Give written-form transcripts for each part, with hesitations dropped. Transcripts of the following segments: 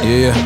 Yeah.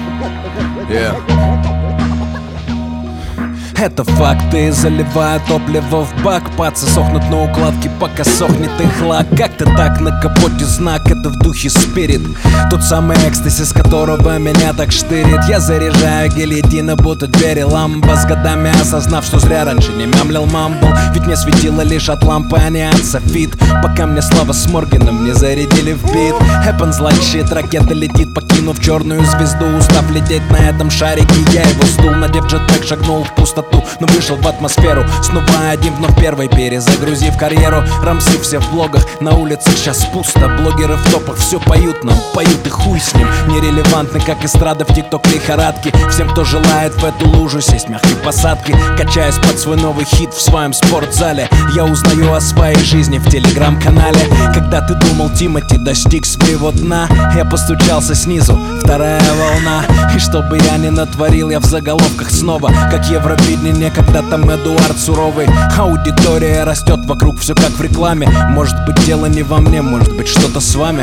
Это факты, заливая топливо в бак. Пацы сохнут на укладке, пока сохнет их лак. Как-то так на капоте знак, это в духе спирит. Тот самый экстази, с которого меня так штырит. Я заряжаю гильотины, будто двери ламба. С годами осознав, что зря раньше не мямлил мамбл. Ведь мне светило лишь от лампы, а не от софит. Пока мне Слава с Морганом не зарядили в бит. Happens like shit, ракета летит, покинув черную звезду. Устав лететь на этом шарике, я его сдул. Надев джетпэк, шагнул в пустоту, но вышел в атмосферу. Снова один, вновь первый, перезагрузив карьеру. Рамсы все в блогах, на улицах сейчас пусто. Блогеры в топах все поют нам, поют и хуй с ним. Нерелевантны, как эстрада в тикток лихорадки. Всем, кто желает в эту лужу сесть мягкой посадки. Качаясь под свой новый хит в своем спортзале, я узнаю о своей жизни в телеграм-канале. Когда ты думал, Тимати достиг своего дна, я постучался снизу, вторая волна. И что бы я ни натворил, я в заголовках снова, как Евровидение, когда там Эдуард Суровый. Аудитория растет вокруг, все как в рекламе. Может быть, дело не во мне, может быть, что-то с вами,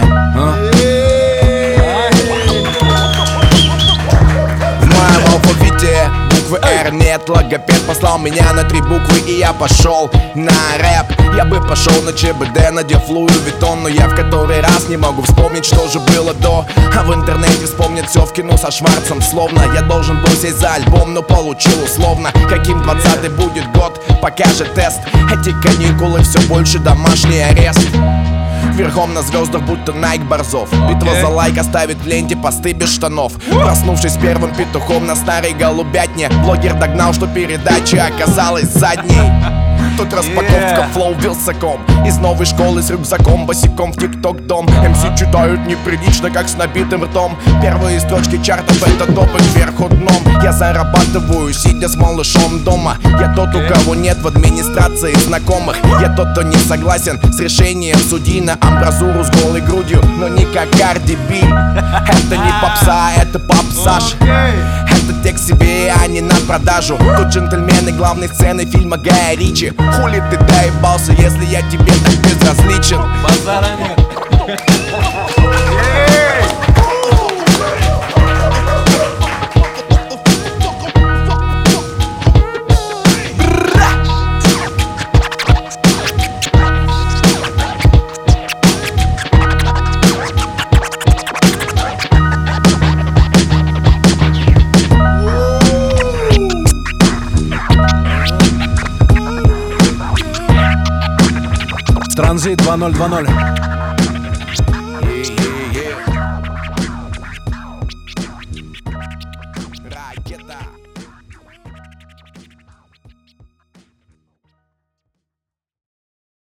В моем алфавите буквы R нет. Логопед послал меня на 3 буквы, и я пошел на рэп. Я бы пошел на ЧБД, надев Луи Виттон, но я в который раз не могу вспомнить, что же было до. А в интернете вспомнить все в кино со Шварцем. Словно я должен был сесть за альбом, но получил условно. Каким 20-й будет год, покажет тест. Эти каникулы все больше домашний арест. Верхом на звездах, будто Найк Борзов. Битва за лайк оставит в ленте посты без штанов. Проснувшись первым петухом на старой голубятне, блогер догнал, что передача оказалась задней. Тут распаковка флоу вилсаком. Из новой школы с рюкзаком, босиком в тикток дом. МС читают неприлично, как с набитым ртом. Первые строчки чартов — это топы кверху дном. Я зарабатываю, сидя с малышом дома. Я тот, у кого нет в администрации знакомых. Я тот, кто не согласен с решением судьи на амбразуру с голой грудью, но не как Карди Би. Это не попса, это попсаж. Это текст себе, а не на продажу. Тут джентльмены главной сцены фильма Гая Ричи. Хули ты доебался, если я тебе так безразличен? базара нет. Транзит 2020.